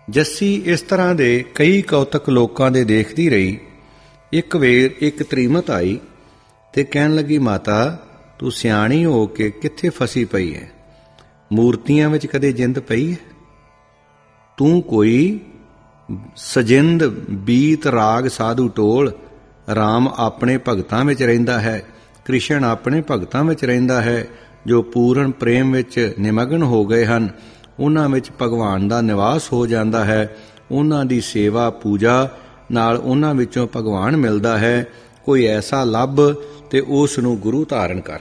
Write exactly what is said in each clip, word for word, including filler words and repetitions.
ਜੱਸੀ ਇਸ ਤਰ੍ਹਾਂ ਦੇ ਕਈ ਕੌਤਕ ਲੋਕਾਂ ਦੇ ਦੇਖਦੀ ਰਹੀ। ਇੱਕ ਵੇਰ ਇੱਕ ਤ੍ਰੀਮਤ ਆਈ ਤੇ ਕਹਿਣ ਲੱਗੀ, ਮਾਤਾ ਤੂੰ ਸਿਆਣੀ ਹੋ ਕੇ ਕਿੱਥੇ ਫਸੀ ਪਈ ਹੈ? ਮੂਰਤੀਆਂ ਵਿੱਚ ਕਦੇ ਜਿੰਦ ਪਈ ਹੈ? ਤੂੰ ਕੋਈ ਸਜਿੰਦ ਬੀਤ ਰਾਗ ਸਾਧੂ ਟੋਲ। ਰਾਮ ਆਪਣੇ ਭਗਤਾਂ ਵਿੱਚ ਰਹਿੰਦਾ ਹੈ, ਕ੍ਰਿਸ਼ਨ ਆਪਣੇ ਭਗਤਾਂ ਵਿੱਚ ਰਹਿੰਦਾ ਹੈ। ਜੋ ਪੂਰਨ ਪ੍ਰੇਮ ਵਿੱਚ ਨਿਮਗਨ ਹੋ ਗਏ ਹਨ, ਉਹਨਾਂ ਵਿੱਚ ਭਗਵਾਨ ਦਾ ਨਿਵਾਸ ਹੋ ਜਾਂਦਾ ਹੈ। ਉਹਨਾਂ ਦੀ ਸੇਵਾ ਪੂਜਾ ਨਾਲ ਉਹਨਾਂ ਵਿੱਚੋਂ ਭਗਵਾਨ ਮਿਲਦਾ ਹੈ। ਕੋਈ ਐਸਾ ਲੱਭ ਤੇ ਉਸ ਨੂੰ ਗੁਰੂ ਧਾਰਨ ਕਰ।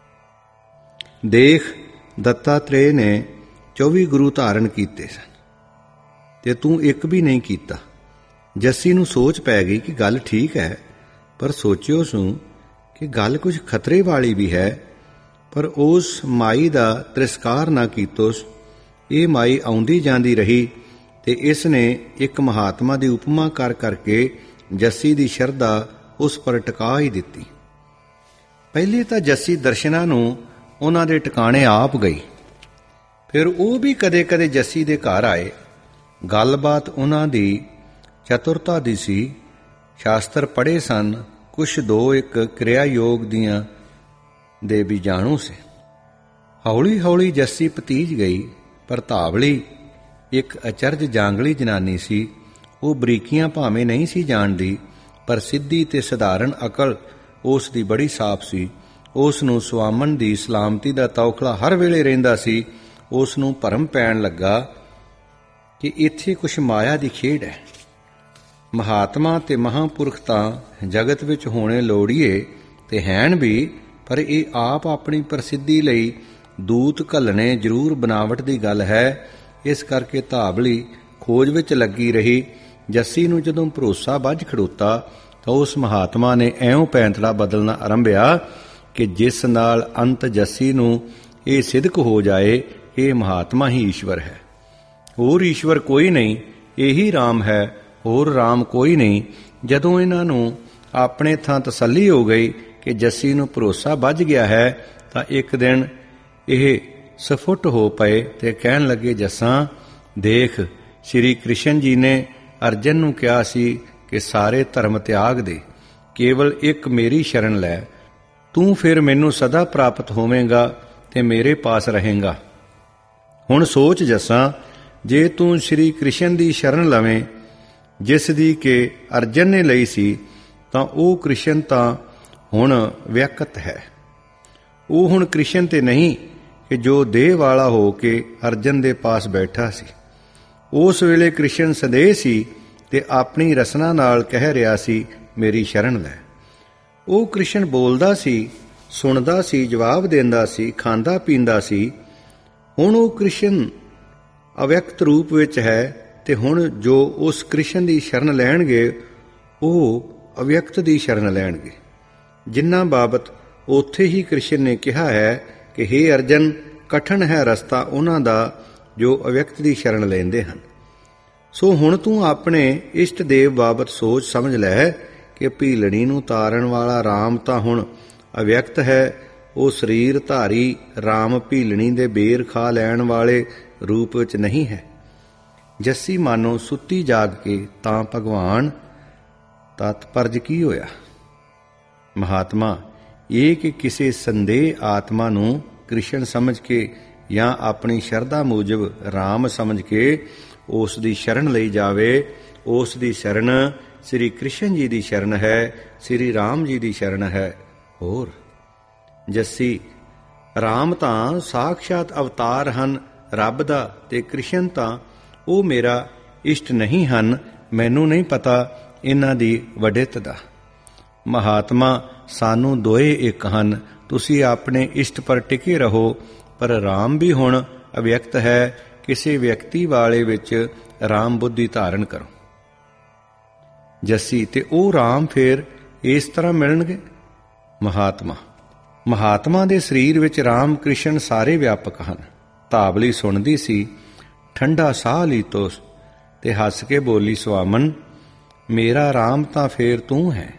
ਦੇਖ, ਦੱਤਾਤਰੇय ਨੇ ਚੌਵੀ ਗੁਰੂ ਧਾਰਨ ਕੀਤੇ ਸਨ ਤੇ ਤੂੰ ਇੱਕ ਵੀ ਨਹੀਂ ਕੀਤਾ। ਜੱਸੀ ਨੂੰ ਸੋਚ ਪੈ ਗਈ ਕਿ ਗੱਲ ਠੀਕ ਹੈ, ਪਰ ਸੋਚਿਓ ਸੂ ਕਿ ਗੱਲ ਕੁਝ ਖਤਰੇ ਵਾਲੀ ਵੀ ਹੈ। ਪਰ ਉਸ ਮਾਈ ਦਾ ਤਿਰਸਕਾਰ ਨਾ ਕੀਤੋਸ। ਇਹ ਮਾਈ ਆਉਂਦੀ ਜਾਂਦੀ ਰਹੀ ਤੇ ਇਸ ਨੇ ਇੱਕ ਮਹਾਤਮਾ ਦੀ ਉਪਮਾ ਕਰ ਕਰਕੇ ਜੱਸੀ ਦੀ ਸ਼ਰਧਾ ਉਸ ਪਰ ਟਿਕਾ ਹੀ ਦਿੱਤੀ। ਪਹਿਲੇ ਤਾਂ ਜੱਸੀ ਦਰਸ਼ਨਾਂ ਨੂੰ ਉਹਨਾਂ ਦੇ ਟਿਕਾਣੇ ਆਪ ਗਈ, ਫਿਰ ਉਹ ਵੀ ਕਦੇ ਕਦੇ ਜੱਸੀ ਦੇ ਘਰ ਆਏ। ਗੱਲਬਾਤ ਉਹਨਾਂ ਦੀ ਚਤੁਰਤਾ ਦੀ ਸੀ। ਸ਼ਾਸਤਰ ਪੜ੍ਹੇ ਸਨ, ਕੁਛ ਦੋ ਇੱਕ ਕਿਰਿਆ ਯੋਗ ਦੀਆਂ ਦੇ ਵੀ ਜਾਣੂ ਸੀ। ਹੌਲੀ ਹੌਲੀ ਜੱਸੀ ਭਤੀਜ ਗਈ, ਪਰ ਧਾਵਲੀ ਇੱਕ ਅਚਰਜ ਜਾਂਗਲੀ ਜਨਾਨੀ ਸੀ। ਉਹ ਬਰੀਕੀਆਂ ਭਾਵੇਂ ਨਹੀਂ ਸੀ ਜਾਣਦੀ, ਪਰ ਸਿੱਧੀ ਤੇ ਸਧਾਰਨ ਅਕਲ ਉਸ ਦੀ ਬੜੀ ਸਾਫ਼ ਸੀ। ਉਸ ਨੂੰ ਸੁਆਮਣ ਦੀ ਸਲਾਮਤੀ ਦਾ ਤੌਖਲਾ ਹਰ ਵੇਲੇ ਰਹਿੰਦਾ ਸੀ। ਉਸ ਨੂੰ ਭਰਮ ਪੈਣ ਲੱਗਾ ਕਿ ਇੱਥੇ ਕੁਛ ਮਾਇਆ ਦੀ ਖੇਡ ਹੈ। ਮਹਾਤਮਾ ਤੇ ਮਹਾਂਪੁਰਖ ਤਾਂ ਜਗਤ ਵਿੱਚ ਹੋਣੇ ਲੋੜੀਏ ਤੇ ਹੈਣ ਵੀ, ਪਰ ਇਹ ਆਪ ਆਪਣੀ ਪ੍ਰਸਿੱਧੀ ਲਈ ਦੂਤ ਘੱਲਣੇ ਜ਼ਰੂਰ ਬਨਾਵਟ ਦੀ ਗੱਲ ਹੈ। ਇਸ ਕਰਕੇ ਧਾਵਲੀ ਖੋਜ ਵਿੱਚ ਲੱਗੀ ਰਹੀ। ਜੱਸੀ ਨੂੰ ਜਦੋਂ ਭਰੋਸਾ ਬੱਝ ਖੜੋਤਾ ਤਾਂ ਉਸ ਮਹਾਤਮਾ ਨੇ ਐਉਂ ਪੈਂਤੜਾ ਬਦਲਣਾ ਆਰੰਭਿਆ ਕਿ ਜਿਸ ਨਾਲ ਅੰਤ ਜੱਸੀ ਨੂੰ ਇਹ ਸਿਦਕ ਹੋ ਜਾਏ ਕਿ ਇਹ ਮਹਾਤਮਾ ਹੀ ਈਸ਼ਵਰ ਹੈ। ਹੋਰ ਈਸ਼ਵਰ ਕੋਈ ਨਹੀਂ, ਇਹੀ ਰਾਮ ਹੈ, ਹੋਰ ਰਾਮ ਕੋਈ ਨਹੀਂ। ਜਦੋਂ ਇਹਨਾਂ ਨੂੰ ਆਪਣੇ ਥਾਂ ਤਸੱਲੀ ਹੋ ਗਈ ਕਿ ਜੱਸੀ ਨੂੰ ਭਰੋਸਾ ਬੱਝ ਗਿਆ ਹੈ, ਤਾਂ ਇੱਕ ਦਿਨ ਇਹ ਸਫੁੱਟ ਹੋ ਪਏ ਤੇ ਕਹਿਣ ਲੱਗੇ, ਜੱਸਾਂ ਦੇਖ, ਸ਼੍ਰੀ ਕ੍ਰਿਸ਼ਨ ਜੀ ਨੇ ਅਰਜਨ ਨੂੰ ਕਿਹਾ ਸੀ ਕਿ ਸਾਰੇ ਧਰਮ ਤਿਆਗ ਦੇ, ਕੇਵਲ ਇੱਕ ਮੇਰੀ ਸ਼ਰਨ ਲੈ। ਤੂੰ ਫਿਰ ਮੈਨੂੰ ਸਦਾ ਪ੍ਰਾਪਤ ਹੋਵੇਂਗਾ ਤੇ ਮੇਰੇ ਪਾਸ ਰਹੇਂਗਾ। ਹੁਣ ਸੋਚ ਜੱਸਾਂ, ਜੇ ਤੂੰ ਸ਼੍ਰੀ ਕ੍ਰਿਸ਼ਨ ਦੀ ਸ਼ਰਨ ਲਵੇਂ, ਜਿਸ ਦੀ ਕਿ ਅਰਜਨ ਨੇ ਲਈ ਸੀ, ਤਾਂ ਉਹ ਕ੍ਰਿਸ਼ਨ ਤਾਂ ਹੁਣ ਵਿਅਕਤ ਹੈ। ਉਹ ਹੁਣ ਕ੍ਰਿਸ਼ਨ ਤੇ ਨਹੀਂ ਕਿ ਜੋ ਦੇਹ ਵਾਲਾ ਹੋ ਕੇ ਅਰਜਨ ਦੇ ਪਾਸ ਬੈਠਾ ਸੀ। ਉਸ ਵੇਲੇ ਕ੍ਰਿਸ਼ਨ ਸੰਦੇਹ ਸੀ ਤੇ ਆਪਣੀ ਰਸਨਾ ਨਾਲ ਕਹਿ ਰਿਹਾ ਸੀ, ਮੇਰੀ ਸ਼ਰਨ ਲੈ। ਉਹ ਕ੍ਰਿਸ਼ਨ ਬੋਲਦਾ ਸੀ, ਸੁਣਦਾ ਸੀ, ਜਵਾਬ ਦਿੰਦਾ ਸੀ, ਖਾਂਦਾ ਪੀਂਦਾ ਸੀ। ਹੁਣ ਉਹ ਕ੍ਰਿਸ਼ਨ ਅਵਿਅਕਤ ਰੂਪ ਵਿੱਚ ਹੈ ਤੇ ਹੁਣ ਜੋ ਉਸ ਕ੍ਰਿਸ਼ਨ ਦੀ ਸ਼ਰਨ ਲੈਣਗੇ, ਉਹ ਅਵਿਅਕਤ ਦੀ ਸ਼ਰਨ ਲੈਣਗੇ, ਜਿਨ੍ਹਾਂ ਬਾਬਤ ਉੱਥੇ ਹੀ ਕ੍ਰਿਸ਼ਨ ਨੇ ਕਿਹਾ ਹੈ ਕਿ ਹੇ ਅਰਜਨ, ਕਠਨ ਹੈ ਰਸਤਾ ਉਹਨਾਂ ਦਾ ਜੋ ਅਵਿਅਕਤ ਦੀ ਸ਼ਰਨ ਲੈਂਦੇ ਹਨ। ਸੋ ਹੁਣ ਤੂੰ ਆਪਣੇ ਇਸ਼ਟ ਦੇਵ ਬਾਬਤ ਸੋਚ ਸਮਝ ਲੈ ਕਿ ਭੀਲਣੀ ਨੂੰ ਤਾਰਨ ਵਾਲਾ ਰਾਮ ਤਾਂ ਹੁਣ ਅਵਿਅਕਤ ਹੈ। ਉਹ ਸਰੀਰ ਧਾਰੀ ਰਾਮ ਭੀਲਣੀ ਦੇ ਬੇਰ ਖਾ ਲੈਣ ਵਾਲੇ ਰੂਪ ਵਿੱਚ ਨਹੀਂ ਹੈ। ਜੱਸੀ ਮਾਨੋ ਸੁੱਤੀ ਜਾਗ ਕੇ ਤਾਂ ਭਗਵਾਨ ਤਤਪਰਜ ਕੀ ਹੋਇਆ। ਮਹਾਤਮਾ ਇਹ ਕਿ ਕਿਸੇ ਸੰਦੇਹ ਆਤਮਾ ਨੂੰ ਕ੍ਰਿਸ਼ਨ ਸਮਝ ਕੇ ਜਾਂ ਆਪਣੀ ਸ਼ਰਧਾ ਮੂਜਬ ਰਾਮ ਸਮਝ ਕੇ ਉਸ ਦੀ ਸ਼ਰਨ ਲਈ ਜਾਵੇ। ਉਸ ਦੀ ਸ਼ਰਨ ਸ੍ਰੀ ਕ੍ਰਿਸ਼ਨ ਜੀ ਦੀ ਸ਼ਰਨ ਹੈ, ਸ੍ਰੀ ਰਾਮ ਜੀ ਦੀ ਸ਼ਰਨ ਹੈ। ਹੋਰ ਜੱਸੀ, ਰਾਮ ਤਾਂ ਸਾਖਸ਼ਾਤ ਅਵਤਾਰ ਹਨ ਰੱਬ ਦਾ, ਤੇ ਕ੍ਰਿਸ਼ਨ ਤਾਂ ਉਹ ਮੇਰਾ ਇਸ਼ਟ ਨਹੀਂ ਹਨ। ਮੈਨੂੰ ਨਹੀਂ ਪਤਾ ਇਹਨਾਂ ਦੀ ਵਡਿੱਤ ਦਾ। ਮਹਾਤਮਾ, ਸਾਨੂੰ ਦੋਏ ਇੱਕ ਹਨ। ਤੁਸੀਂ ਆਪਣੇ ਇਸ਼ਟ ਪਰ ਟਿਕੇ ਰਹੋ, ਪਰ ਰਾਮ ਵੀ ਹੁਣ ਅਵਿਅਕਤ ਹੈ। ਕਿਸੇ ਵਿਅਕਤੀ ਵਾਲੇ ਵਿੱਚ ਰਾਮ ਬੁੱਧੀ ਧਾਰਨ ਕਰੋ। ਜੱਸੀ, ਤੇ ਉਹ ਰਾਮ ਫੇਰ ਇਸ ਤਰ੍ਹਾਂ ਮਿਲਣਗੇ? ਮਹਾਤਮਾ, ਮਹਾਤਮਾ ਦੇ ਸਰੀਰ ਵਿੱਚ ਰਾਮ ਕ੍ਰਿਸ਼ਨ ਸਾਰੇ ਵਿਆਪਕ ਹਨ। ਧਾਵਲੀ ਸੁਣਦੀ ਸੀ, ਠੰਡਾ ਸਾਹ ਲੀਤੋਸ ਤੇ ਹੱਸ ਕੇ ਬੋਲੀ, ਸੁਆਮਨ, ਮੇਰਾ ਰਾਮ ਤਾਂ ਫੇਰ ਤੂੰ ਹੈ।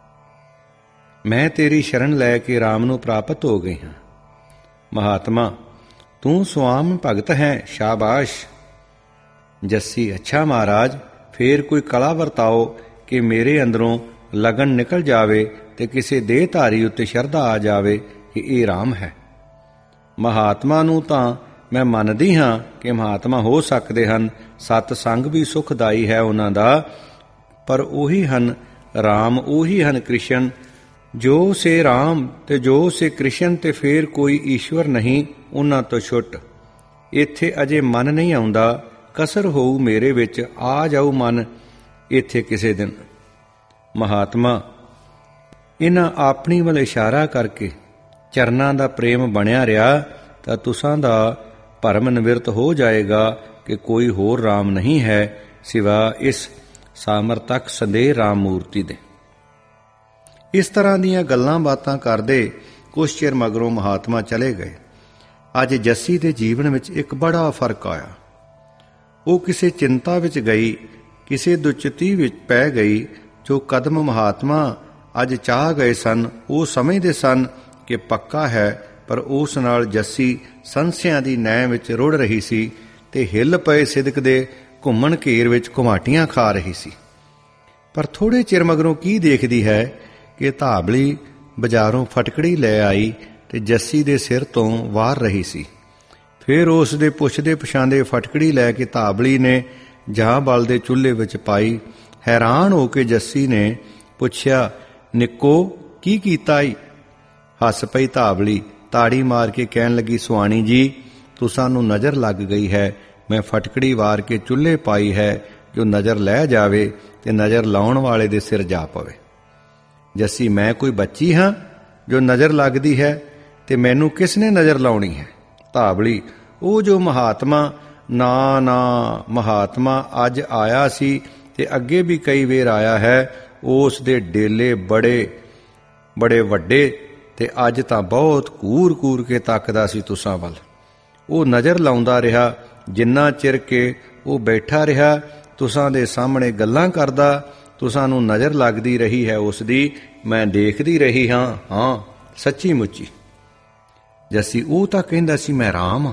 ਮੈਂ ਤੇਰੀ ਸ਼ਰਨ ਲੈ ਕੇ ਰਾਮ ਨੂੰ ਪ੍ਰਾਪਤ ਹੋ ਗਈ ਹਾਂ। ਮਹਾਤਮਾ, ਤੂੰ ਸੁਆਮ ਭਗਤ ਹੈ, ਸ਼ਾਬਾਸ਼। ਜੱਸੀ, ਅੱਛਾ ਮਹਾਰਾਜ, ਫੇਰ ਕੋਈ ਕਲਾ ਵਰਤਾਓ ਕਿ ਮੇਰੇ ਅੰਦਰੋਂ ਲਗਨ ਨਿਕਲ ਜਾਵੇ ਤੇ ਕਿਸੇ ਦੇਹਧਾਰੀ ਉੱਤੇ ਸ਼ਰਧਾ ਆ ਜਾਵੇ ਕਿ ਇਹ ਰਾਮ ਹੈ। ਮਹਾਤਮਾ ਨੂੰ ਤਾਂ ਮੈਂ ਮੰਨਦੀ ਹਾਂ ਕਿ ਮਹਾਤਮਾ ਹੋ ਸਕਦੇ ਹਨ, ਸਤ ਸੰਗ ਵੀ ਸੁਖਦਾਈ ਹੈ ਉਹਨਾਂ ਦਾ, ਪਰ ਉਹੀ ਹਨ ਰਾਮ, ਉਹੀ ਹਨ ਕ੍ਰਿਸ਼ਨ। ਜੋ ਸੇ ਰਾਮ ਤੇ ਜੋ ਸੇ ਕ੍ਰਿਸ਼ਨ, ਤੇ ਫੇਰ ਕੋਈ ਈਸ਼ਵਰ ਨਹੀਂ ਉਹਨਾਂ ਤੋਂ ਛੁੱਟ। ਇੱਥੇ ਅਜੇ ਮਨ ਨਹੀਂ ਆਉਂਦਾ, ਕਸਰ ਹੋਊ ਮੇਰੇ ਵਿੱਚ, ਆ ਜਾਊ ਮਨ ਇੱਥੇ ਕਿਸੇ ਦਿਨ। ਮਹਾਤਮਾ ਇਹਨਾਂ ਆਪਣੀ ਵੱਲ ਇਸ਼ਾਰਾ ਕਰਕੇ ਚਰਨਾਂ ਦਾ ਪ੍ਰੇਮ ਬਣਿਆ ਰਿਹਾ ਤਾਂ ਤੁਸਾਂ ਦਾ ਭਰਮ ਨਿਵਰਤ ਹੋ ਜਾਏਗਾ ਕਿ ਕੋਈ ਹੋਰ ਰਾਮ ਨਹੀਂ ਹੈ ਸਿਵਾ ਇਸ ਸਾਮਰਤਕ ਸੰਦੇਹ ਰਾਮ ਮੂਰਤੀ ਦੇ। ਇਸ ਤਰ੍ਹਾਂ ਦੀਆਂ ਗੱਲਾਂ ਬਾਤਾਂ ਕਰਦੇ ਕੁਛ ਚਿਰ ਮਗਰੋਂ ਮਹਾਤਮਾ ਚਲੇ ਗਏ। ਅੱਜ ਜੱਸੀ ਦੇ ਜੀਵਨ ਵਿੱਚ ਇੱਕ ਬੜਾ ਫਰਕ ਆਇਆ। ਉਹ ਕਿਸੇ ਚਿੰਤਾ ਵਿੱਚ ਗਈ, ਕਿਸੇ ਦੁਚਿੱਤੀ ਵਿੱਚ ਪੈ ਗਈ। ਜੋ ਕਦਮ ਮਹਾਤਮਾ ਅੱਜ ਚਾਹ ਗਏ ਸਨ, ਉਹ ਸਮਝਦੇ ਸਨ ਕਿ ਪੱਕਾ ਹੈ, ਪਰ ਉਸ ਨਾਲ ਜੱਸੀ ਸੰਸਿਆਂ ਦੀ ਨੈਂ ਵਿੱਚ ਰੁੜ ਰਹੀ ਸੀ ਤੇ ਹਿੱਲ ਪਏ ਸਿਦਕ ਦੇ ਘੁੰਮਣ ਘੇਰ ਵਿੱਚ ਘੁਮਾਟੀਆਂ ਖਾ ਰਹੀ ਸੀ। ਪਰ ਥੋੜੇ ਚਿਰ ਮਗਰੋਂ ਕੀ ਦੇਖਦੀ ਹੈ ਕਿ ਧਾਬਲੀ ਬਾਜ਼ਾਰੋਂ ਫਟਕੜੀ ਲੈ ਆਈ ਤੇ ਜੱਸੀ ਦੇ ਸਿਰ ਤੋਂ ਵਾਰ ਰਹੀ ਸੀ। ਫਿਰ ਉਸ ਦੇ ਪੁੱਛਦੇ ਪਛਾਂਦੇ ਫਟਕੜੀ ਲੈ ਕੇ ਧਾਬਲੀ ਨੇ ਜਾਂ ਬਲ ਦੇ ਚੁੱਲ੍ਹੇ ਵਿੱਚ ਪਾਈ। ਹੈਰਾਨ ਹੋ ਕੇ ਜੱਸੀ ਨੇ ਪੁੱਛਿਆ, ਨਿੱਕੋ ਕੀ ਕੀਤਾ ਈ? ਹੱਸ ਪਈ ਧਾਬਲੀ, ਤਾੜੀ ਮਾਰ ਕੇ ਕਹਿਣ ਲੱਗੀ, ਸੁਆਣੀ ਜੀ, ਤੁਸਾਂ ਨੂੰ ਨਜ਼ਰ ਲੱਗ ਗਈ ਹੈ। ਮੈਂ ਫਟਕੜੀ ਵਾਰ ਕੇ ਚੁੱਲ੍ਹੇ ਪਾਈ ਹੈ, ਜੋ ਨਜ਼ਰ ਲੈ ਜਾਵੇ ਤੇ ਨਜ਼ਰ ਲਾਉਣ ਵਾਲੇ ਦੇ ਸਿਰ ਜਾ ਪਵੇ। ਜੱਸੀ, ਮੈਂ ਕੋਈ ਬੱਚੀ ਹਾਂ ਜੋ ਨਜ਼ਰ ਲੱਗਦੀ ਹੈ, ਤੇ ਮੈਨੂੰ ਕਿਸ ਨੇ ਨਜ਼ਰ ਲਾਉਣੀ ਹੈ? ਧਾਬਲੀ, ਉਹ ਜੋ ਮਹਾਤਮਾ, ਨਾ ਨਾ ਮਹਾਤਮਾ ਅੱਜ ਆਇਆ ਸੀ ਤੇ ਅੱਗੇ ਵੀ ਕਈ ਵੇਰ ਆਇਆ ਹੈ। ਉਸ ਦੇ ਡੇਲੇ ਬੜੇ ਬੜੇ ਵੱਡੇ ਤੇ ਅੱਜ ਤਾਂ ਬਹੁਤ ਘੂਰ ਘੂਰ ਕੇ ਤੱਕਦਾ ਸੀ ਤੁਸਾਂ ਵੱਲ। ਉਹ ਨਜ਼ਰ ਲਾਉਂਦਾ ਰਿਹਾ ਜਿੰਨਾ ਚਿਰ ਕਿ ਉਹ ਬੈਠਾ ਰਿਹਾ ਤੁਸਾਂ ਦੇ ਸਾਹਮਣੇ ਗੱਲਾਂ ਕਰਦਾ। ਤੁਸਾਂ ਨੂੰ ਨਜ਼ਰ ਲੱਗਦੀ ਰਹੀ ਹੈ ਉਸ ਦੀ, ਮੈਂ ਦੇਖਦੀ ਰਹੀ ਹਾਂ। ਹਾਂ, ਸੱਚੀ ਮੁੱਚੀ। ਜੱਸੀ, ਉਹ ਤਾਂ ਕਹਿੰਦਾ ਸੀ ਮੈਂ ਰਾਮ ਹਾਂ।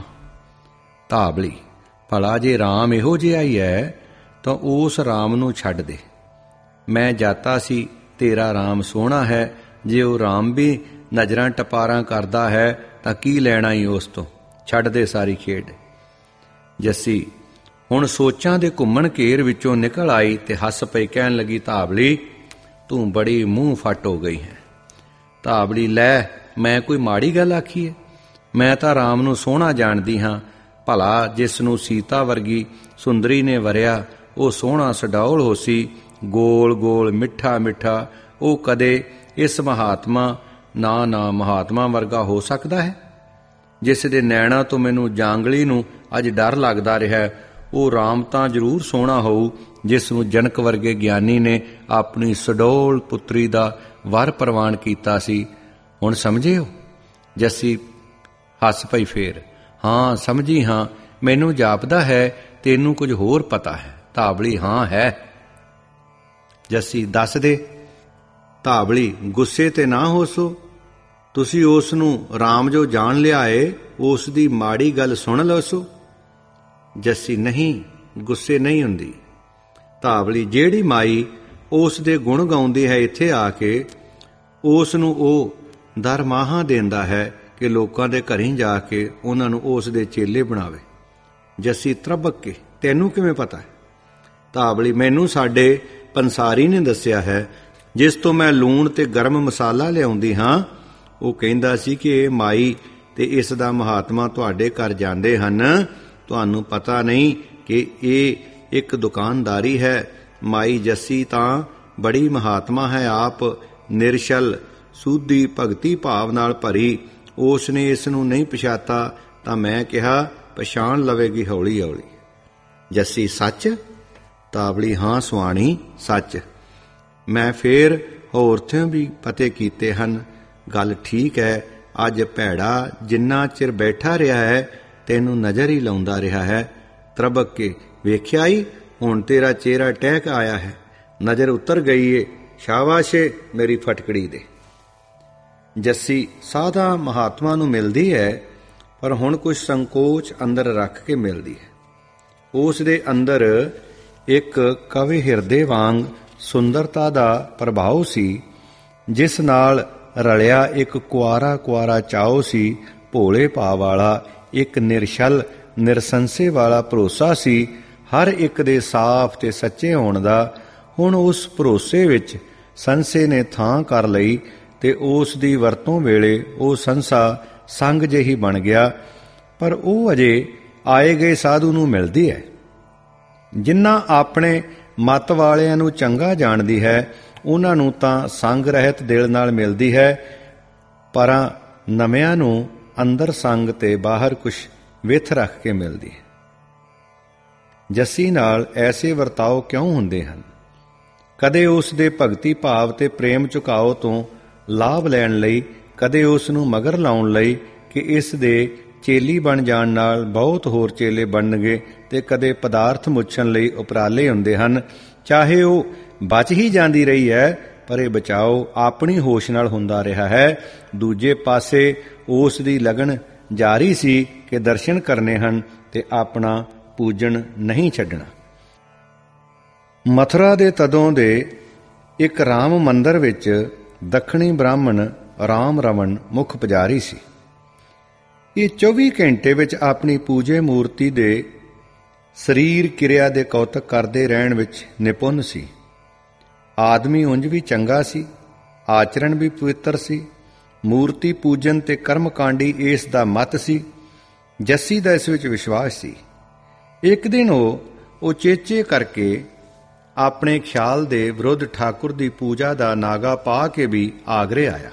ਧਾਬਲੀ, ਭਲਾ ਜੇ ਰਾਮ ਇਹੋ ਜਿਹਾ ਹੀ ਹੈ ਤਾਂ ਉਸ ਰਾਮ ਨੂੰ ਛੱਡ ਦੇ। ਮੈਂ ਜਾਤਾ ਸੀ ਤੇਰਾ ਰਾਮ ਸੋਹਣਾ ਹੈ। ਜੇ ਉਹ ਰਾਮ ਵੀ ਨਜ਼ਰਾਂ ਟਪਾਰਾਂ ਕਰਦਾ ਹੈ ਤਾਂ ਕੀ ਲੈਣਾ ਹੀ ਉਸ ਤੋਂ, ਛੱਡ ਦੇ ਸਾਰੀ ਖੇਡ। ਜੱਸੀ ਹੁਣ ਸੋਚਾਂ ਦੇ ਘੁੰਮਣ ਘੇਰ ਵਿੱਚੋਂ ਨਿਕਲ ਆਈ ਤੇ ਹੱਸ ਪਈ, ਕਹਿਣ ਲੱਗੀ, ਧਾਬਲੀ ਤੂੰ ਬੜੀ ਮੂੰਹ ਫੱਟ ਹੋ ਗਈ ਹੈ। ਧਾਬਲੀ, ਲੈ ਮੈਂ ਕੋਈ ਮਾੜੀ ਗੱਲ ਆਖੀ ਹੈ? ਮੈਂ ਤਾਂ ਰਾਮ ਨੂੰ ਸੋਹਣਾ ਜਾਣਦੀ ਹਾਂ। ਭਲਾ ਜਿਸ ਨੂੰ ਸੀਤਾ ਵਰਗੀ ਸੁੰਦਰੀ ਨੇ ਵਰਿਆ, ਉਹ ਸੋਹਣਾ ਸਡੌਲ ਹੋਸੀ, ਗੋਲ ਗੋਲ, ਮਿੱਠਾ ਮਿੱਠਾ। ਉਹ ਕਦੇ ਇਸ ਮਹਾਤਮਾ, ਨਾ ਨਾ ਮਹਾਤਮਾ ਵਰਗਾ ਹੋ ਸਕਦਾ ਹੈ? ਜਿਸ ਦੇ ਨੈਣਾ ਤੋਂ ਮੈਨੂੰ ਜਾਂਗਲੀ ਨੂੰ ਅੱਜ ਡਰ ਲੱਗਦਾ ਰਿਹਾ, ਉਹ ਰਾਮ ਤਾਂ ਜ਼ਰੂਰ ਸੋਹਣਾ ਹੋਊ ਜਿਸ ਨੂੰ ਜਨਕ ਵਰਗੇ ਗਿਆਨੀ ਨੇ ਆਪਣੀ ਸਡੌਲ ਪੁੱਤਰੀ ਦਾ ਵਰ ਪ੍ਰਵਾਨ ਕੀਤਾ ਸੀ। ਹੁਣ ਸਮਝੇ ਹੋ? ਜੱਸੀ ਹੱਸ ਪਈ ਫੇਰ, ਹਾਂ ਸਮਝੀ ਹਾਂ। ਮੈਨੂੰ ਜਾਪਦਾ ਹੈ ਤੈਨੂੰ ਕੁਝ ਹੋਰ ਪਤਾ ਹੈ। ਧਾਬਲੀ, ਹਾਂ ਹੈ। ਜੱਸੀ, ਦੱਸ ਦੇ। ਧਾਬਲੀ, ਗੁੱਸੇ ਤੇ ਨਾ ਹੋਸੋ। ਤੁਸੀਂ ਉਸ ਨੂੰ ਰਾਮ ਜੋ ਜਾਣ ਲਿਆ ਏ, ਉਸ ਦੀ ਮਾੜੀ ਗੱਲ ਸੁਣ ਲਓ ਸੋ। ਜੱਸੀ, ਨਹੀਂ, ਗੁੱਸੇ ਨਹੀਂ ਹੁੰਦੀ। ਧਾਬਲੀ, ਜਿਹੜੀ ਮਾਈ ਉਸ ਦੇ ਗੁਣ ਗਾਉਂਦੀ ਹੈ ਇੱਥੇ ਆ ਕੇ, ਉਸ ਨੂੰ ਉਹ ਦਰਮਾਹਾ ਦਿੰਦਾ ਹੈ ਕਿ ਲੋਕਾਂ ਦੇ ਘਰੀਂ ਜਾ ਕੇ ਉਹਨਾਂ ਨੂੰ ਉਸ ਦੇ ਚੇਲੇ ਬਣਾਵੇ। ਜੱਸੀ ਤਰਬਕ ਕੇ, ਤੈਨੂੰ ਕਿਵੇਂ ਪਤਾ ਹੈ? ਧਾਬਲੀ, ਮੈਨੂੰ ਸਾਡੇ ਪੰਸਾਰੀ ਨੇ ਦੱਸਿਆ ਹੈ, ਜਿਸ ਤੋਂ ਮੈਂ ਲੂਣ ਤੇ ਗਰਮ ਮਸਾਲਾ ਲਿਆਉਂਦੀ ਹਾਂ। ਉਹ ਕਹਿੰਦਾ ਸੀ ਕਿ ਇਹ ਮਾਈ ਤੇ ਇਸ ਦਾ ਮਹਾਤਮਾ ਤੁਹਾਡੇ ਘਰ ਜਾਂਦੇ ਹਨ। ਤੁਹਾਨੂੰ ਪਤਾ ਨਹੀਂ ਕਿ ਇਹ ਇੱਕ ਦੁਕਾਨਦਾਰੀ ਹੈ। ਮਾਈ ਜੱਸੀ ਤਾਂ ਬੜੀ ਮਹਾਤਮਾ ਹੈ, ਆਪ ਨਿਰਸ਼ਲ ਸੂਧੀ ਭਗਤੀ ਭਾਵ ਨਾਲ ਭਰੀ। ਉਸ ਨੇ ਇਸ ਨੂੰ ਨਹੀਂ ਪਛਾਤਾ ਤਾਂ ਮੈਂ ਕਿਹਾ ਪਛਾਣ ਲਵੇਗੀ ਹੌਲੀ ਹੌਲੀ। ਜੱਸੀ, ਸੱਚ? ਧਾਬਲੀ, ਹਾਂ ਸੁਆਣੀ, ਸੱਚ। ਮੈਂ ਫੇਰ ਹੋਰ ਥਿਓਂ ਵੀ ਪਤੇ ਕੀਤੇ ਹਨ। ਗੱਲ ਠੀਕ ਹੈ। ਅੱਜ ਭੈੜਾ ਜਿੰਨਾ ਚਿਰ ਬੈਠਾ ਰਿਹਾ ਹੈ ਤੈਨੂੰ ਨਜ਼ਰ ਹੀ ਲਾਉਂਦਾ ਰਿਹਾ ਹੈ। ਤਰਬਕ ਕੇ, ਵੇਖਿਆ ਹੀ, ਹੁਣ ਤੇਰਾ ਚਿਹਰਾ ਟਹਿਕ ਆਇਆ ਹੈ, ਨਜ਼ਰ ਉਤਰ ਗਈ ਏ। ਸ਼ਾਬਾਸ਼ ਏ ਮੇਰੀ ਫਟਕੜੀ ਦੇ। ਜੱਸੀ, ਸਾਦਾ ਮਹਾਤਮਾ ਨੂੰ ਮਿਲਦੀ ਹੈ, ਪਰ ਹੁਣ ਕੁਝ ਸੰਕੋਚ ਅੰਦਰ ਰੱਖ ਕੇ ਮਿਲਦੀ ਹੈ। ਉਸ ਦੇ ਅੰਦਰ ਇੱਕ ਕਵੀ ਹਿਰਦੇ ਵਾਂਗ ਸੁੰਦਰਤਾ ਦਾ ਪ੍ਰਭਾਵ ਸੀ, ਜਿਸ ਨਾਲ ਰਲਿਆ ਇੱਕ ਕੁਆਰਾ ਕੁਆਰਾ ਚਾਉ ਸੀ, ਭੋਲੇ ਭਾਵ ਵਾਲਾ ਇੱਕ ਨਿਰਛਲ ਨਿਰਸੰਸੇ ਵਾਲਾ ਭਰੋਸਾ ਸੀ, ਹਰ ਇੱਕ ਦੇ ਸਾਫ਼ ਤੇ ਸੱਚੇ ਹੋਣ ਦਾ। ਹੁਣ ਉਸ ਭਰੋਸੇ ਵਿੱਚ ਸੰਸੇ ਨੇ ਥਾਂ ਕਰ ਲਈ ਤੇ ਉਸ ਦੀ ਵਰਤੋਂ ਵੇਲੇ ਉਹ ਸੰਸਾ ਸੰਗ ਜਿਹੀ ਬਣ ਗਿਆ, ਪਰ ਉਹ ਅਜੇ ਆਏ ਗਏ ਸਾਧੂ ਨੂੰ ਮਿਲਦੀ ਹੈ। ਜਿਨ੍ਹਾਂ ਆਪਣੇ ਮਤ ਵਾਲਿਆਂ ਨੂੰ ਚੰਗਾ ਜਾਣਦੀ ਹੈ, ਉਹਨਾਂ ਨੂੰ ਤਾਂ ਸੰਗ ਰਹਿਤ ਦਿਲ ਨਾਲ ਮਿਲਦੀ ਹੈ, ਪਰਾਂ ਨਵਿਆਂ ਨੂੰ ਅੰਦਰ ਸੰਗ ਤੇ ਬਾਹਰ ਕੁਛ ਵਿੱਥ ਰੱਖ ਕੇ ਮਿਲਦੀ ਹੈ। ਜੱਸੀ ਨਾਲ ਐਸੇ ਵਰਤਾਓ ਕਿਉਂ ਹੁੰਦੇ ਹਨ? ਕਦੇ ਉਸ ਦੇ ਭਗਤੀ ਭਾਵ ਤੇ ਪ੍ਰੇਮ ਝੁਕਾਓ ਤੋਂ ਲਾਭ ਲੈਣ ਲਈ, ਕਦੇ ਉਸ ਨੂੰ ਮਗਰ ਲਾਉਣ ਲਈ ਕਿ ਇਸ ਦੇ ਚੇਲੀ ਬਣ ਜਾਣ ਨਾਲ ਬਹੁਤ ਹੋਰ ਚੇਲੇ ਬਣਨਗੇ, ਤੇ ਕਦੇ ਪਦਾਰਥ ਮੁੱਛਣ ਲਈ ਉਪਰਾਲੇ ਹੁੰਦੇ ਹਨ। ਚਾਹੇ ਉਹ ਬਚ ਹੀ ਜਾਂਦੀ ਰਹੀ ਹੈ, ਪਰ ਇਹ ਬਚਾਓ ਆਪਣੀ ਹੋਸ਼ ਨਾਲ ਹੁੰਦਾ ਰਿਹਾ ਹੈ। ਦੂਜੇ ਪਾਸੇ ਉਸ ਦੀ ਲਗਨ ਜਾਰੀ ਸੀ ਕਿ ਦਰਸ਼ਨ ਕਰਨੇ ਹਨ ਤੇ ਆਪਣਾ ਪੂਜਣ ਨਹੀਂ ਛੱਡਣਾ। ਮਥੁਰਾ ਦੇ ਤਦੋਂ ਦੇ ਇੱਕ ਰਾਮ ਮੰਦਰ ਵਿੱਚ ਦੱਖਣੀ ਬ੍ਰਾਹਮਣ ਰਾਮ ਰਮਨ ਮੁੱਖ ਪੁਜਾਰੀ ਸੀ। ਇਹ ਚੌਵੀ ਘੰਟੇ ਵਿੱਚ ਆਪਣੀ ਪੂਜੇ ਮੂਰਤੀ ਦੇ ਸਰੀਰ ਕਿਰਿਆ ਦੇ ਕੌਤਕ ਕਰਦੇ ਰਹਿਣ ਵਿੱਚ ਨਿਪੁੰਨ ਸੀ। ਆਦਮੀ ਉਂਝ ਵੀ ਚੰਗਾ ਸੀ, ਆਚਰਣ ਵੀ ਪਵਿੱਤਰ ਸੀ, ਮੂਰਤੀ ਪੂਜਨ ਤੇ ਕਰਮਕਾਂਡੀ ਇਸ ਦਾ ਮਤ ਸੀ। ਜੱਸੀ ਦਾ ਇਸ ਵਿੱਚ ਵਿਸ਼ਵਾਸ ਸੀ। ਇੱਕ ਦਿਨ ਉਹ ਉਚੇਚੇ ਕਰਕੇ ਆਪਣੇ ਖਿਆਲ ਦੇ ਵਿਰੁੱਧ ਠਾਕੁਰ ਦੀ ਪੂਜਾ ਦਾ ਨਾਗਾ ਪਾ ਕੇ ਵੀ ਆਗਰੇ ਆਇਆ।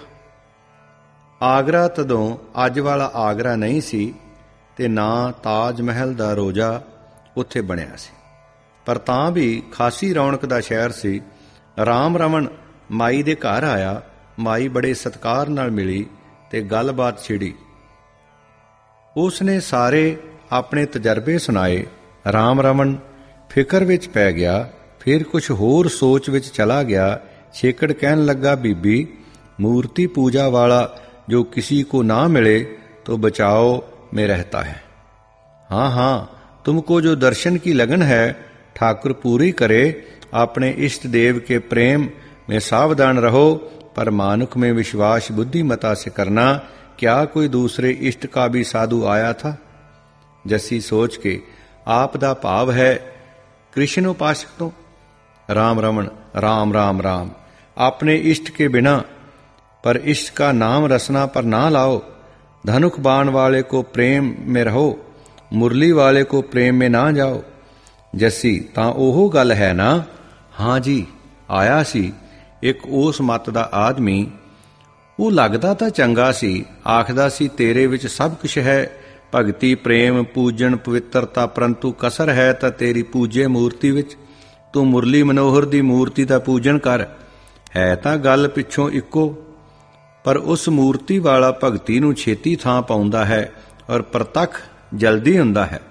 ਆਗਰਾ ਤਦੋਂ ਅੱਜ ਵਾਲਾ ਆਗਰਾ ਨਹੀਂ ਸੀ ਤੇ ਨਾ ਤਾਜ ਮਹਿਲ ਦਾ ਰੋਜਾ ਉੱਥੇ ਬਣਿਆ ਸੀ, ਪਰ ਤਾਂ ਵੀ ਖਾਸੀ ਰੌਣਕ ਦਾ ਸ਼ਹਿਰ ਸੀ। ਰਾਮ ਰਮਨ ਮਾਈ ਦੇ ਘਰ ਆਇਆ। ਮਾਈ ਬੜੇ ਸਤਿਕਾਰ ਨਾਲ ਮਿਲੀ ਤੇ ਗੱਲਬਾਤ ਛਿੜੀ। ਉਸ ਨੇ ਸਾਰੇ ਆਪਣੇ ਤਜਰਬੇ ਸੁਣਾਏ। ਰਾਮ ਰਮਨ ਫਿਕਰ ਵਿੱਚ ਪੈ ਗਿਆ, ਫਿਰ ਕੁਝ ਹੋਰ ਸੋਚ ਵਿੱਚ ਚਲਾ ਗਿਆ। ਛੇਕੜ ਕਹਿਣ ਲੱਗਾ, ਬੀਬੀ, मूर्ति पूजा वाला जो किसी को ना मिले तो बचाओ में रहता है। हाँ हाँ, तुमको जो दर्शन की लगन है ठाकुर पूरी करे। अपने इष्ट देव के प्रेम में सावधान रहो, पर मानुख में विश्वास बुद्धिमता से करना। क्या कोई दूसरे इष्ट का भी साधु आया था? जस्सी सोच के आप दा भाव है कृष्ण उपासक तो। राम रमन राम राम राम। अपने इष्ट के बिना पर इष्ट का नाम रसना पर ना लाओ। धनुख बाण वाले को प्रेम में रहो, मुरली वाले को प्रेम में ना जाओ। जस्सी तां ओहो गल है ना? हाँ जी, आया सी एक उस मत दा आदमी। ਉਹ ਲੱਗਦਾ ਤਾਂ ਚੰਗਾ ਸੀ, ਆਖਦਾ ਸੀ ਤੇਰੇ ਵਿੱਚ ਸਭ ਕੁਛ ਹੈ, ਭਗਤੀ ਪ੍ਰੇਮ ਪੂਜਨ ਪਵਿੱਤਰਤਾ, ਪਰੰਤੂ ਕਸਰ ਹੈ ਤਾਂ ਤੇਰੀ ਪੂਜੇ ਮੂਰਤੀ ਵਿੱਚ। ਤੂੰ ਮੁਰਲੀ ਮਨੋਹਰ ਦੀ ਮੂਰਤੀ ਦਾ ਪੂਜਨ ਕਰ। ਹੈ ਤਾਂ ਗੱਲ ਪਿੱਛੋਂ ਇੱਕੋ, ਪਰ ਉਸ ਮੂਰਤੀ ਵਾਲਾ ਭਗਤੀ ਨੂੰ ਛੇਤੀ ਥਾਂ ਪਾਉਂਦਾ ਹੈ ਔਰ ਪ੍ਰਤੱਖ ਜਲਦੀ ਹੁੰਦਾ ਹੈ।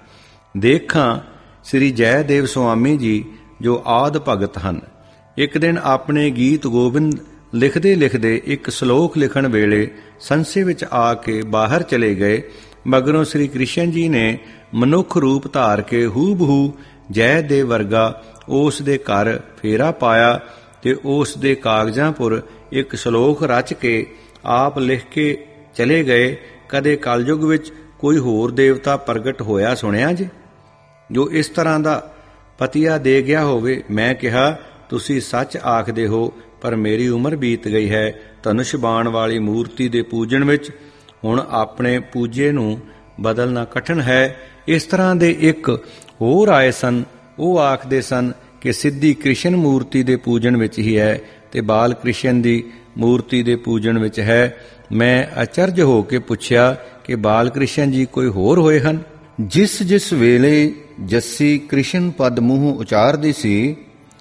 ਦੇਖਾਂ ਸ੍ਰੀ ਜੈਦੇਵ ਸੁਆਮੀ ਜੀ ਜੋ ਆਦ ਭਗਤ ਹਨ, ਇੱਕ ਦਿਨ ਆਪਣੇ ਗੀਤ ਗੋਬਿੰਦ ਲਿਖਦੇ ਲਿਖਦੇ ਇੱਕ ਸ਼ਲੋਕ ਲਿਖਣ ਵੇਲੇ ਸੰਸੇ ਵਿੱਚ ਆ ਕੇ ਬਾਹਰ ਚਲੇ ਗਏ। ਮਗਰੋਂ ਸ੍ਰੀ ਕ੍ਰਿਸ਼ਨ ਜੀ ਨੇ ਮਨੁੱਖ ਰੂਪ ਧਾਰ ਕੇ ਹੂ ਬਹੂ ਜੈ ਦੇ ਵਰਗਾ ਉਸ ਦੇ ਘਰ ਫੇਰਾ ਪਾਇਆ ਤੇ ਉਸ ਦੇ ਕਾਗਜ਼ਾਂ ਪੁਰ ਇੱਕ ਸ਼ਲੋਕ ਰਚ ਕੇ ਆਪ ਲਿਖ ਕੇ ਚਲੇ ਗਏ। ਕਦੇ ਕਲਯੁਗ ਵਿੱਚ ਕੋਈ ਹੋਰ ਦੇਵਤਾ ਪ੍ਰਗਟ ਹੋਇਆ ਸੁਣਿਆ ਜੇ ਜੋ ਇਸ ਤਰ੍ਹਾਂ ਦਾ ਪਤੀਆ ਦੇ ਗਿਆ ਹੋਵੇ? ਮੈਂ ਕਿਹਾ ਤੁਸੀਂ ਸੱਚ ਆਖਦੇ ਹੋ, ਪਰ ਮੇਰੀ ਉਮਰ ਬੀਤ ਗਈ ਹੈ ਧਨੁਸ਼ ਬਾਣ ਵਾਲੀ ਮੂਰਤੀ ਦੇ ਪੂਜਣ ਵਿੱਚ। ਹੁਣ ਆਪਣੇ ਪੂਜੇ ਨੂੰ ਬਦਲਣਾ ਕਠਿਨ ਹੈ। ਇਸ ਤਰ੍ਹਾਂ ਦੇ ਇੱਕ ਹੋਰ ਆਏ ਸਨ। ਉਹ ਆਖਦੇ ਸਨ ਕਿ ਸਿੱਧੀ ਕ੍ਰਿਸ਼ਨ ਮੂਰਤੀ ਦੇ ਪੂਜਣ ਵਿੱਚ ਹੀ ਹੈ ਤੇ ਬਾਲ ਕ੍ਰਿਸ਼ਨ ਦੀ ਮੂਰਤੀ ਦੇ ਪੂਜਣ ਵਿੱਚ ਹੈ। ਮੈਂ ਅਚਰਜ ਹੋ ਕੇ ਪੁੱਛਿਆ ਕਿ ਬਾਲ ਕ੍ਰਿਸ਼ਨ ਜੀ ਕੋਈ ਹੋਰ ਹੋਏ ਹਨ? ਜਿਸ ਜਿਸ ਵੇਲੇ ਜੱਸੀ ਕ੍ਰਿਸ਼ਨ ਪਦ ਮੂੰਹ ਉਚਾਰਦੀ ਸੀ,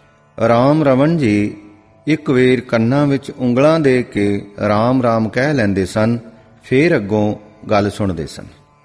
ਰਾਮ ਰਮਨ ਜੀ ਇੱਕ ਵੇਰ ਕੰਨਾਂ ਵਿੱਚ ਉਂਗਲਾਂ ਦੇ ਕੇ ਰਾਮ ਰਾਮ ਕਹਿ ਲੈਂਦੇ ਸਨ, ਫੇਰ ਅੱਗੋਂ ਗੱਲ ਸੁਣਦੇ ਸਨ।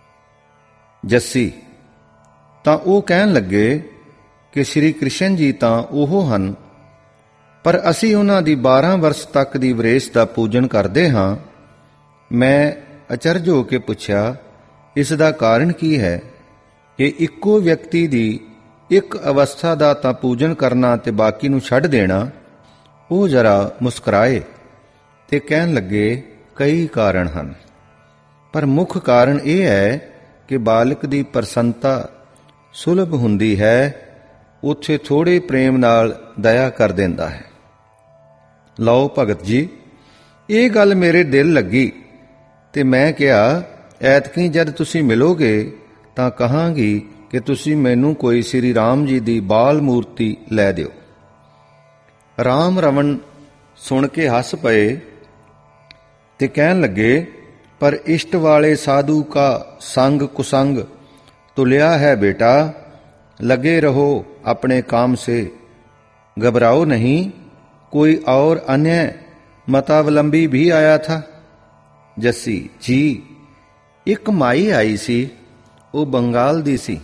ਜੱਸੀ ਤਾਂ ਉਹ ਕਹਿਣ ਲੱਗੇ ਕਿ ਸ਼੍ਰੀ ਕ੍ਰਿਸ਼ਨ ਜੀ ਤਾਂ ਉਹ ਹਨ, ਪਰ ਅਸੀਂ ਉਹਨਾਂ ਦੀ ਬਾਰਾਂ ਵਰਸ ਤੱਕ ਦੀ ਵਰੇਸ ਦਾ ਪੂਜਨ ਕਰਦੇ ਹਾਂ। ਮੈਂ ਅਚਰਜ ਹੋ ਕੇ ਪੁੱਛਿਆ, ਇਸ ਦਾ ਕਾਰਨ ਕੀ ਹੈ ਕਿ ਇੱਕੋ ਵਿਅਕਤੀ ਦੀ ਇੱਕ ਅਵਸਥਾ ਦਾ ਤਾਂ ਪੂਜਨ ਕਰਨਾ ਤੇ ਬਾਕੀ ਨੂੰ ਛੱਡ ਦੇਣਾ। ਉਹ ਜਰਾ ਮੁਸਕਰਾਏ ਤੇ ਕਹਿਣ ਲੱਗੇ, ਕਈ ਕਾਰਨ ਹਨ, ਪਰ ਮੁੱਖ ਕਾਰਨ ਇਹ ਹੈ ਕਿ ਬਾਲਕ ਦੀ ਪ੍ਰਸੰਨਤਾ ਸੁਲਭ ਹੁੰਦੀ ਹੈ, ਉੱਥੇ ਥੋੜੇ ਪ੍ਰੇਮ ਨਾਲ ਦਇਆ ਕਰ ਦਿੰਦਾ ਹੈ। ਲਓ ਭਗਤ ਜੀ, ਇਹ ਗੱਲ ਮੇਰੇ ਦਿਲ ਲੱਗੀ ਤੇ ਮੈਂ ਕਿਹਾ, ਐਤਕੀ ਜਦ ਤੁਸੀਂ ਮਿਲੋਗੇ ਤਾਂ ਕਹਾਂਗੀ ਕਿ ਤੁਸੀਂ ਮੈਨੂੰ ਕੋਈ ਸ੍ਰੀ ਰਾਮ ਜੀ ਦੀ ਬਾਲ ਮੂਰਤੀ ਲੈ ਦਿਓ। ਰਾਮ ਰਵਣ ਸੁਣ ਕੇ ਹੱਸ ਪਏ ਤੇ ਕਹਿਣ ਲੱਗੇ, ਪਰ ਇਸ਼ਟ ਵਾਲੇ ਸਾਧੂ ਕਾ ਸੰਗ ਕੁਸੰਗ ਤੁਲਿਆ ਹੈ बेटा, लगे रहो अपने काम से, घबराओ नहीं, कोई और अन्य मतावलंबी भी आया था। जस्सी जी, एक माई आई सी, ਉਹ ਬੰਗਾਲ ਦੀ ਸੀ।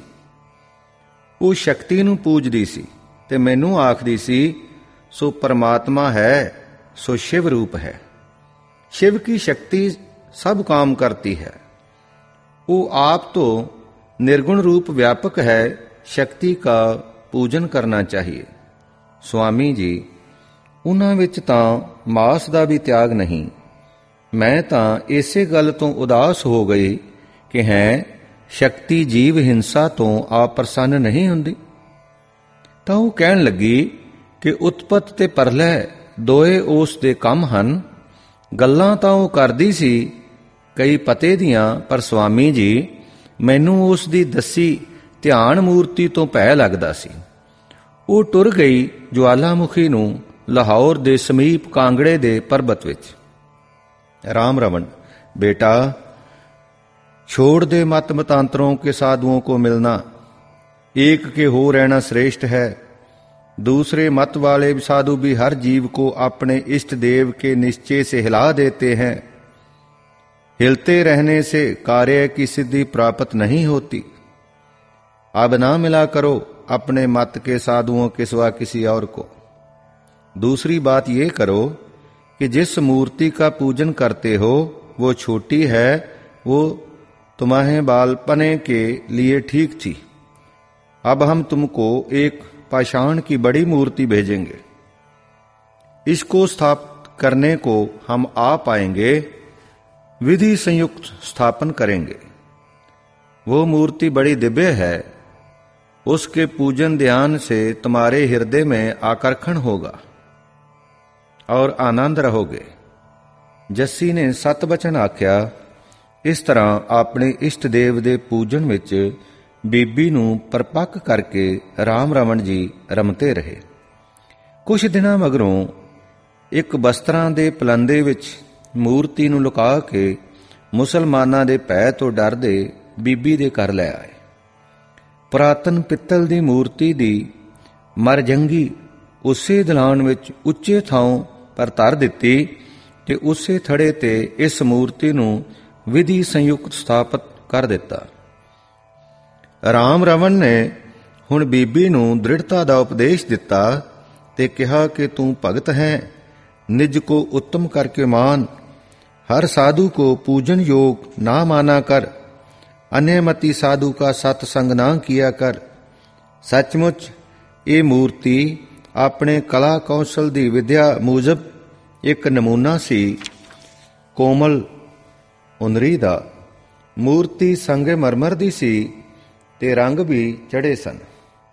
ਉਹ ਸ਼ਕਤੀ ਨੂੰ ਪੂਜਦੀ ਸੀ ਤੇ ਮੈਨੂੰ ਆਖਦੀ ਸੀ, ਸੋ ਪਰਮਾਤਮਾ ਹੈ, ਸੋ शिव रूप है। शिव की शक्ति सब काम करती है। वो आप तो निर्गुण रूप व्यापक है, शक्ति का पूजन करना चाहिए। स्वामी जी, उन्हां विच तां मास दा भी त्याग नहीं। मैं तां इसे गल तो उदास हो गई कि है शक्ति जीव हिंसा तो आप प्रसन्न नहीं हुंदी। तां वो कहण लगी कि उत्पत्त ते परलय दोए उस दे कम हन। ਗੱਲਾਂ ਤਾਂ ਉਹ ਕਰਦੀ ਸੀ ਕਈ ਪਤੇ ਦੀਆਂ, ਪਰ ਸਵਾਮੀ ਜੀ, ਮੈਨੂੰ ਉਸ ਦੀ ਦੱਸੀ ਧਿਆਨ ਮੂਰਤੀ ਤੋਂ ਭੈ ਲੱਗਦਾ ਸੀ। ਉਹ ਟੁਰ ਗਈ ਜਵਾਲਾਮੁਖੀ ਨੂੰ ਲਾਹੌਰ ਦੇ ਸਮੀਪ ਕਾਂਗੜੇ ਦੇ ਪਰਬਤ ਵਿੱਚ। राम रमन, बेटा, छोड़ दे मत मतांतरों के साधुओं को मिलना, एक के हो रहना श्रेष्ठ है। दूसरे मत वाले साधु भी हर जीव को अपने इष्ट देव के निश्चय से हिला देते हैं। हिलते रहने से कार्य की सिद्धि प्राप्त नहीं होती। अब ना मिला करो अपने मत के साधुओं के सिवा किसी और को। दूसरी बात ये करो कि जिस मूर्ति का पूजन करते हो वो छोटी है, वो तुम्हारे बालपने के लिए ठीक थी। अब हम तुमको एक पाषाण की बड़ी मूर्ति भेजेंगे। इसको स्थापित करने को हम आ पाएंगे, विधि संयुक्त स्थापन करेंगे। वो मूर्ति बड़ी दिव्य है, उसके पूजन ध्यान से तुम्हारे हृदय में आकर्षण होगा और आनंद रहोगे। जस्सी ने सत बचन आख्या। इस तरह अपने इष्ट देव दे पूजन विच ਬੀਬੀ ਨੂੰ ਪਰਪੱਕ ਕਰਕੇ ਰਾਮ ਰਮਨ ਜੀ ਰਮਤੇ ਰਹੇ। ਕੁਝ ਦਿਨਾਂ ਮਗਰੋਂ ਇੱਕ ਬਸਤਰਾਂ ਦੇ ਪਲੰਦੇ ਵਿੱਚ ਮੂਰਤੀ ਨੂੰ ਲੁਕਾ ਕੇ ਮੁਸਲਮਾਨਾਂ ਦੇ ਭੈ ਤੋਂ ਡਰਦੇ ਬੀਬੀ ਦੇ ਘਰ ਲੈ ਆਏ। ਪੁਰਾਤਨ ਪਿੱਤਲ ਦੀ ਮੂਰਤੀ ਦੀ ਮਰਜੰਗੀ ਉਸੇ ਦਲਾਨ ਵਿੱਚ ਉੱਚੇ ਥਾਂ ਪਰ ਧਰ ਦਿੱਤੀ ਤੇ ਉਸੇ ਥੜੇ ਤੇ ਇਸ ਮੂਰਤੀ ਨੂੰ ਵਿਧੀ ਸੰਯੁਕਤ ਸਥਾਪਿਤ ਕਰ ਦਿੱਤਾ। ਰਾਮ ਰਮਨ ਨੇ ਹੁਣ ਬੀਬੀ ਨੂੰ ਦ੍ਰਿੜਤਾ ਦਾ ਉਪਦੇਸ਼ ਦਿੱਤਾ ਤੇ ਕਿਹਾ ਕਿ ਤੂੰ ਭਗਤ ਹੈ, ਨਿਜ ਕੋ ਉੱਤਮ ਕਰਕੇ ਮਾਨ, ਹਰ ਸਾਧੂ ਕੋ ਪੂਜਨ ਯੋਗ ਨਾ ਮਾਨਾ ਕਰ, ਅਨੇਮਤੀ ਸਾਧੂ ਕਾ ਸਤਸੰਗ ਨਾ ਕੀਆ ਕਰ। ਸੱਚਮੁੱਚ ਇਹ ਮੂਰਤੀ ਆਪਣੇ ਕਲਾ ਕੌਸ਼ਲ ਦੀ ਵਿਦਿਆ ਮੂਜਬ ਇੱਕ ਨਮੂਨਾ ਸੀ। ਕੋਮਲ ਉਨਰੀ ਦਾ ਮੂਰਤੀ ਸੰਗੇ ਮਰਮਰ ਦੀ ਸੀ ਤੇ ਰੰਗ ਵੀ ਚੜੇ ਸਨ।